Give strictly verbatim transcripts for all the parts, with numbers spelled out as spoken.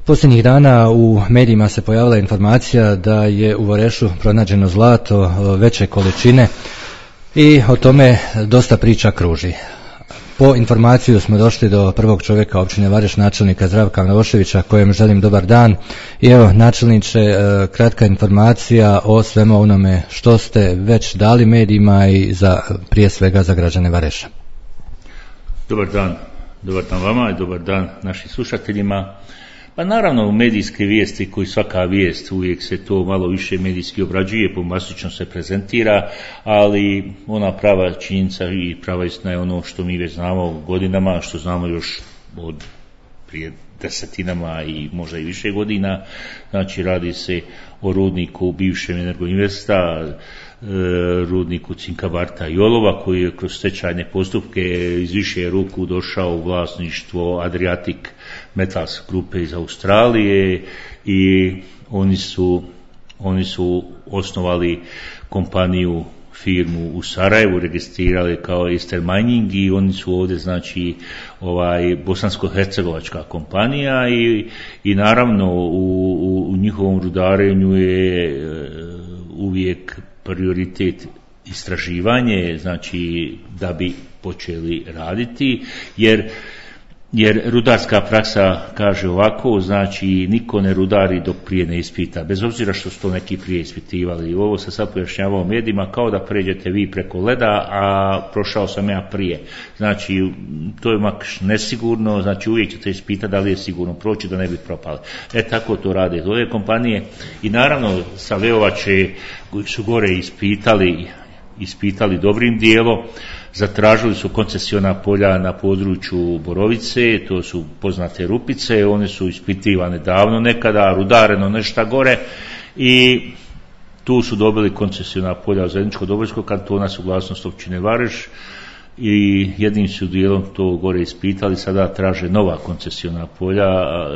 Posljednjih dana u medijima se pojavila informacija da je u Varešu pronađeno zlato veće količine i o tome dosta priča kruži. Po informaciju smo došli do prvog čovjeka općine Vareš, načelnika Zdravka Miloševića, kojem želim dobar dan. I evo, načelniče, kratka informacija o svemu onome što ste već dali medijima i za, prije svega za građane Vareša. Dobar dan, dobar dan vama i dobar dan našim slušateljima. Pa naravno u medijske vijesti, koji svaka vijest uvijek se to malo više medijski obrađuje, bombastično se prezentira, ali ona prava činjenica i prava istina je ono što mi već znamo godinama, što znamo još od prije desetinama i možda i više godina. Znači radi se o rudniku bivšem Energoinvesta, rudniku cinka, barta i olova, koji je kroz stečajne postupke iz više ruku došao u vlasništvo Adriatic Metals grupe iz Australije i oni su, oni su osnovali kompaniju, firmu u Sarajevu, registrirali kao Eastern Mining i oni su ovdje, znači, ovaj bosansko-hercegovačka kompanija i, i naravno u, u, u njihovom rudarenju je uvijek prioritet istraživanje, znači da bi počeli raditi, jer Jer rudarska praksa kaže ovako, znači niko ne rudari dok prije ne ispita, bez obzira što su to neki prije ispitivali. Ovo se sad pojašnjavao medijima kao da pređete vi preko leda, a prošao sam ja prije. Znači to je mak nesigurno, znači uvijek ćete ispitati da li je sigurno proći da ne bi propali. E tako to rade ove kompanije i naravno sa Leovače koji su gore ispitali, ispitali dobrim dijelom. Zatražili su koncesiona polja na području Borovice, to su poznate rupice, one su ispitivane davno nekada, rudareno nešto gore i tu su dobili koncesiona polja od Zeničko-Dobojskog kantona, suglasnost općine Vareš i jednim su dijelom to gore ispitali, sada traže nova koncesiona polja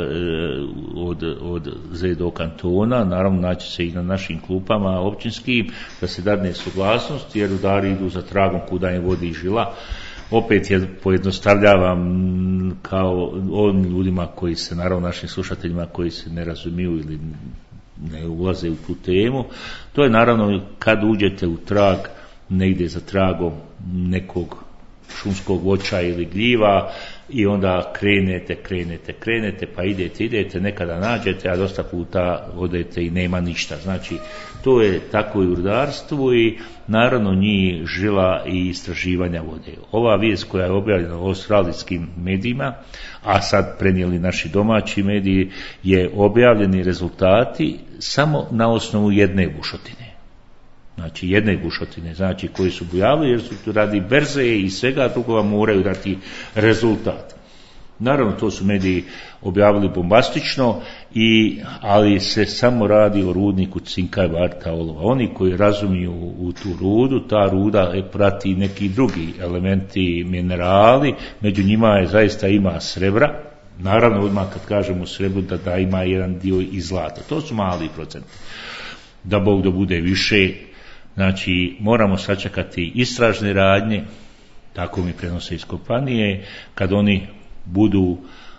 od, od Zedo kantona, naravno naći se i na našim klupama općinskim da se dadne suglasnost jer rudari idu za tragom kuda im vodi žila. Opet je pojednostavljavam kao ovim ljudima koji se, naravno našim slušateljima koji se ne razumiju ili ne ulaze u tu temu, to je naravno kad uđete u trag negdje za tragom nekog šumskog voća ili gljiva i onda krenete, krenete, krenete, pa idete, idete, nekada nađete, a dosta puta odete i nema ništa. Znači, to je tako i u rudarstvu i naravno njih žila i istraživanja vode. Ova vijest koja je objavljena u australijskim medijima, a sad prenijeli naši domaći mediji, je objavljeni rezultati samo na osnovu jedne bušotine. Znači jedne bušotine, znači koji su bujavili jer su tu radi berze i svega drugova moraju dati rezultat. Naravno to su mediji objavili bombastično, i, ali se samo radi o rudniku cinka, barta, olova. Oni koji razumiju u tu rudu, ta ruda prati neki drugi elementi, minerali, među njima je zaista ima srebra. Naravno odmah kad kažemo srebru da, da ima jedan dio i zlata. To su mali procenti. Da Bog da bude više. Znači, moramo sačekati istražne radnje, tako mi prenose iz kompanije, kad oni budu,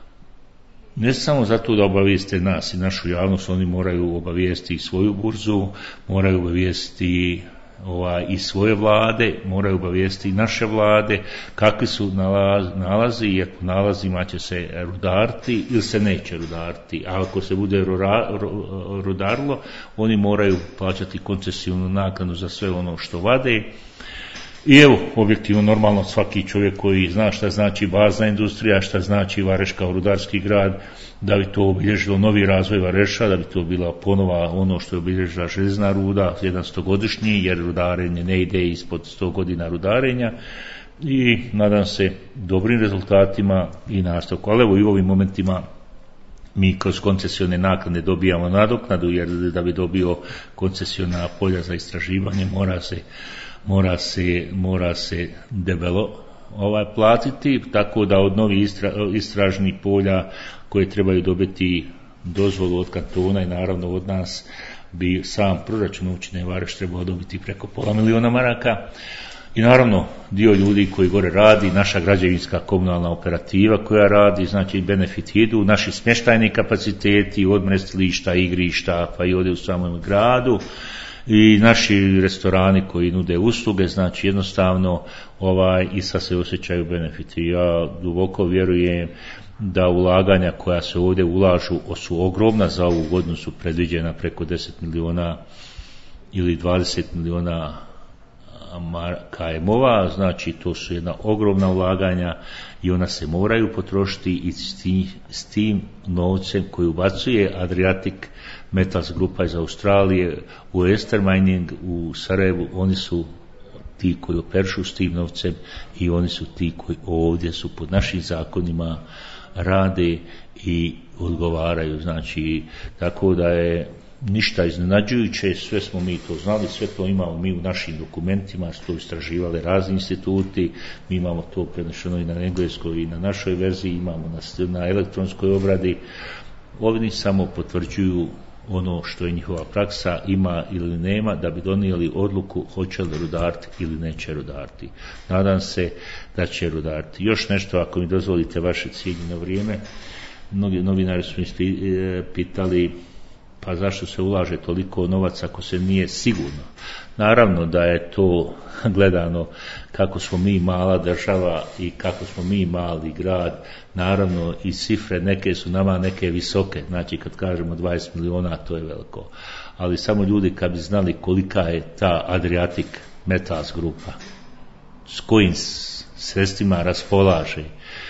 ne samo zato da obavijeste nas i našu javnost, oni moraju obavijesti i svoju burzu, moraju obavijesti ovaj, i svoje vlade, moraju obavijesti i naše vlade, kakvi su nalaz, nalazi, jer po nalazima će se rudariti ili se neće rudariti, a ako se bude rudarilo, oni moraju plaćati koncesijnu naknadu za sve ono što vade. I evo, objektivno, normalno svaki čovjek koji zna šta znači bazna industrija, šta znači Vareš kao rudarski grad, da bi to obilježilo novi razvoj Vareša, da bi to bila ponova ono što je obilježila željezna ruda, jedan stogodišnji, jer rudarenje ne ide ispod sto godina rudarenja, i nadam se dobrim rezultatima i nastavku. Ali evo i u ovim momentima mi kroz koncesione naknade dobijamo nadoknadu, jer da bi dobio koncesiona polja za istraživanje mora se mora se, mora se debelo ovaj platiti, tako da od novih istra, istražnih polja koje trebaju dobiti dozvolu od kantona i naravno od nas bi sam proračun općine Vareš trebao dobiti preko pola miliona maraka. I naravno dio ljudi koji gore radi, naša građevinska komunalna operativa koja radi, znači benefit idu, naši smještajni kapaciteti, odmrestilišta, igrišta, pa i ovdje u samom gradu, i naši restorani koji nude usluge, znači jednostavno ovaj, i sad se osjećaju benefiti. Ja duboko vjerujem da ulaganja koja se ovdje ulažu su ogromna, za ovu godinu su predviđena preko deset miliona ili dvadeset miliona K M-ova, znači to su jedna ogromna ulaganja i ona se moraju potrošiti i s tim, s tim novcem koji ubacuje Adriatic Metals grupa iz Australije u Ester Mining u Sarajevu, oni su ti koji operšu s tim novcem i oni su ti koji ovdje su pod našim zakonima rade i odgovaraju, znači tako da je ništa iznenađujuće, sve smo mi to znali, sve to imamo mi u našim dokumentima, su to istraživali razni instituti, mi imamo to prenešeno i na engleskoj i na našoj verziji, imamo na, na elektronskoj obradi. Oni samo potvrđuju ono što je njihova praksa, ima ili nema, da bi donijeli odluku hoće li rudariti ili neće rudariti. Nadam se da će rudariti. Još nešto, ako mi dozvolite vaše cijenjeno vrijeme, mnogi novinari su mi pitali pa zašto se ulaže toliko novaca ako se nije sigurno. Naravno da je to gledano kako smo mi mala država i kako smo mi mali grad, naravno i cifre neke su nama neke visoke, znači kad kažemo dvadeset miliona to je veliko, ali samo ljudi kad bi znali kolika je ta Adriatic Metals grupa, s kojim sredstvima raspolaže,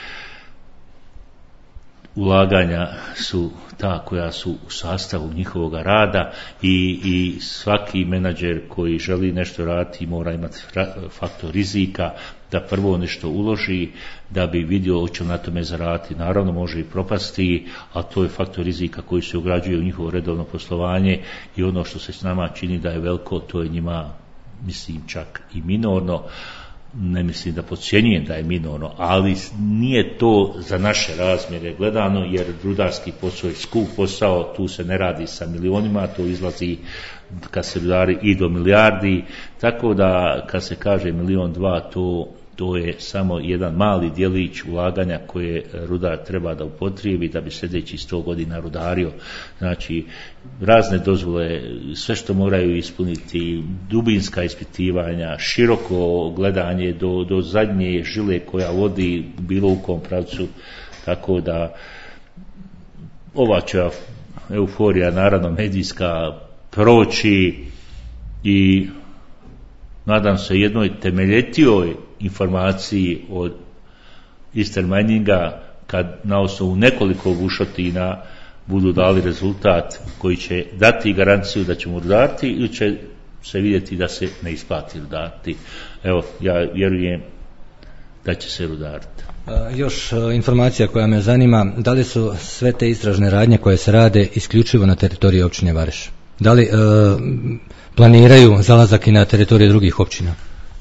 ulaganja su ta koja su u sastavu njihovog rada i, i svaki menadžer koji želi nešto raditi mora imati faktor rizika da prvo nešto uloži da bi vidio hoće na tome zaraditi. Naravno može i propasti, a to je faktor rizika koji se ugrađuje u njihovo redovno poslovanje i ono što se s nama čini da je veliko, to je njima mislim čak i minorno. Ne mislim da podcjenjujem da je minorno, ali nije to za naše razmjere gledano, jer rudarski posao je skup posao, tu se ne radi sa milionima, to izlazi kad se rudari i do milijardi, tako da kad se kaže milion dva, to, to je samo jedan mali djelić ulaganja koje rudar treba da upotrijebi da bi sljedeći sto godina rudario. Znači, razne dozvole, sve što moraju ispuniti, dubinska ispitivanja, široko gledanje do, do zadnje žile koja vodi bilo u kom pravcu, tako da ova će euforija naravno medijska proći i nadam se jednoj temeljetijoj informaciji od Ester Mininga kad na osnovu nekoliko bušotina budu dali rezultat koji će dati garanciju da ćemo rudariti ili će se vidjeti da se ne isplati rudariti. Evo, ja vjerujem da će se rudariti. Još informacija koja me zanima, da li su sve te istražne radnje koje se rade isključivo na teritoriji općine Vareš? Da li e, planiraju zalazak i na teritoriju drugih općina?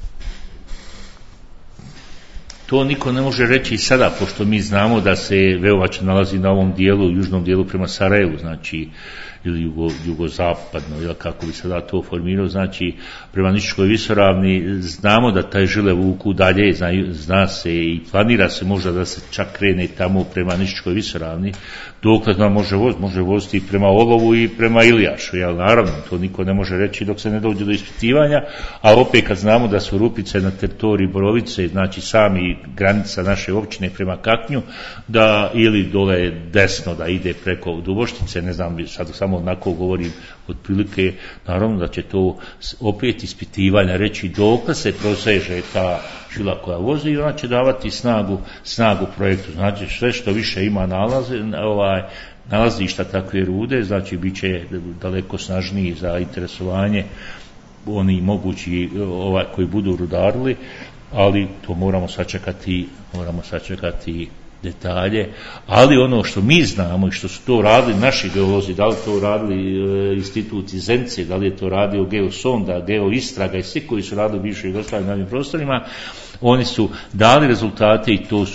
To niko ne može reći sada, pošto mi znamo da se Veovač nalazi na ovom dijelu, južnom dijelu prema Sarajevu, znači ili jugo, jugozapadno, ili kako bi sada to formirao, znači prema Niškoj visoravni znamo da taj žile vuku dalje, zna, zna se i planira se možda da se čak krene tamo prema Niškoj visoravni, dokle nam može voziti, može voziti prema Olovu i prema Ilijašu, jel naravno, to niko ne može reći dok se ne dođe do ispitivanja, a opet kad znamo da su Rupice na teritoriji Borovice, znači sami granica naše općine prema Kaknju, da ili dole desno da ide preko Duboštice, ne znam, sad samo onako govorim otprilike, naravno da će to opet ispitivanja reći dokle se proseže ta žila koja vozi i ona će davati snagu, snagu projektu. Znači sve što više ima nalaze, ovaj, nalazišta takve rude, znači bit će daleko snažniji za interesovanje oni mogući ovaj, koji budu rudarili, ali to moramo sačekati, moramo sačekati detalje, ali ono što mi znamo i što su to radili naši geolozi, da li to radili e, institut iz Zence, da li je to radio Geosonda, Geoistraga i svi koji su radili bivše Jugoslavije na ovim prostorima, oni su dali rezultate i to su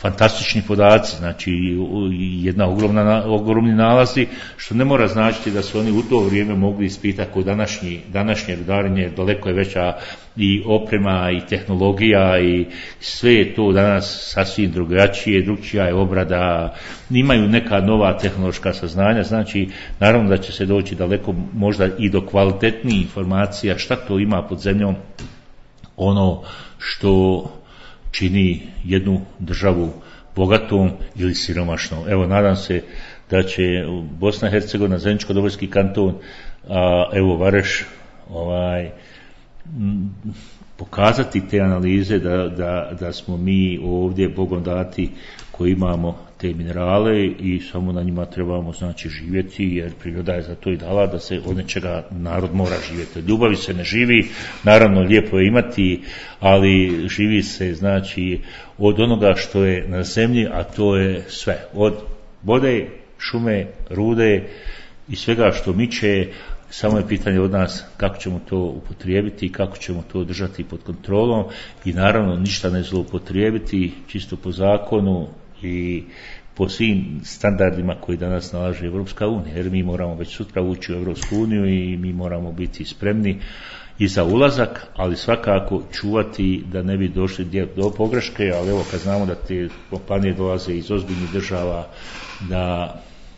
fantastični podaci, znači jedna ogromna, ogromni nalazi, što ne mora značiti da su oni u to vrijeme mogli ispitati kod današnji, današnje rudarenje, daleko je veća i oprema i tehnologija i sve je to danas sasvim drugačije, drugčija je obrada, imaju neka nova tehnološka saznanja, znači naravno da će se doći daleko možda i do kvalitetnijih informacija šta to ima pod zemljom, ono što čini jednu državu bogatom ili siromašnom. Evo, nadam se da će Bosna i Hercegovina, Zeničko-Dobojski kanton, a evo Vareš, ovaj, m, pokazati te analize da, da, da smo mi ovdje Bogom dati koji imamo te minerale i samo na njima trebamo znači živjeti, jer priroda je za to i dala da se od nečega narod mora živjeti. Ljubavi se ne živi, naravno lijepo je imati, ali živi se znači od onoga što je na zemlji, a to je sve. Od vode, šume, rude i svega što miče, samo je pitanje od nas kako ćemo to upotrijebiti i kako ćemo to držati pod kontrolom i naravno ništa ne zloupotrijebiti, čisto po zakonu i po svim standardima koji danas nalaže Evropska unija, jer mi moramo već sutra ući u Evropsku uniju i mi moramo biti spremni i za ulazak, ali svakako čuvati da ne bi došli do pogreške, ali evo kad znamo da te kompanije dolaze iz ozbiljnih država, da,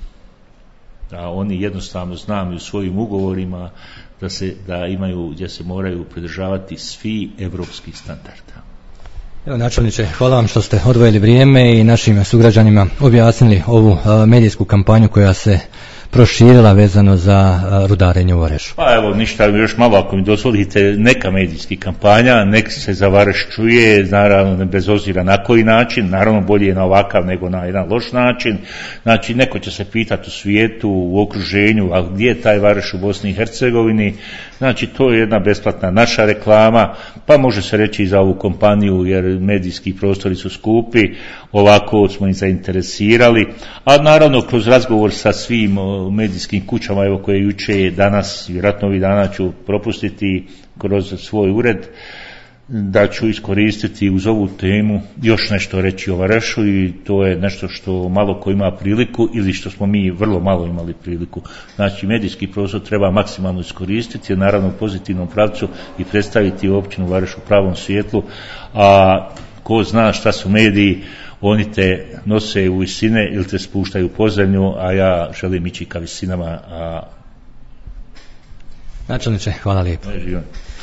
da oni jednostavno znaju u svojim ugovorima da, se, da imaju, gdje se moraju pridržavati svi evropski standarda. Evo, načelniče, hvala vam što ste odvojili vrijeme i našim sugrađanima objasnili ovu a, medijsku kampanju koja se proširila vezano za a, rudarenje u Varešu. Pa evo, ništa, još malo ako mi dozvolite, neka medijski kampanja, nek se za Vareš čuje, naravno bez obzira na koji način, naravno bolje je na ovakav nego na jedan loš način, znači neko će se pitati u svijetu, u okruženju, a gdje je taj Vareš u Bosni i Hercegovini, znači to je jedna besplatna naša reklama, pa može se reći i za ovu kompaniju, jer medijski prostori su skupi, ovako smo ih zainteresirali, a naravno kroz razgovor sa svim medijskim kućama, evo koje juče, danas, vjerojatno ovih dana ću propustiti kroz svoj ured, da ću iskoristiti uz ovu temu još nešto reći o Varešu i to je nešto što malo ko ima priliku ili što smo mi vrlo malo imali priliku. Znači medijski prostor treba maksimalno iskoristiti, naravno u pozitivnom pravcu i predstaviti općinu Vareš u pravom svjetlu, a ko zna šta su mediji, oni te nose u visine ili te spuštaju u podzemlju, a ja želim ići ka visinama. A... Načelniče, hvala lijepo. Ne,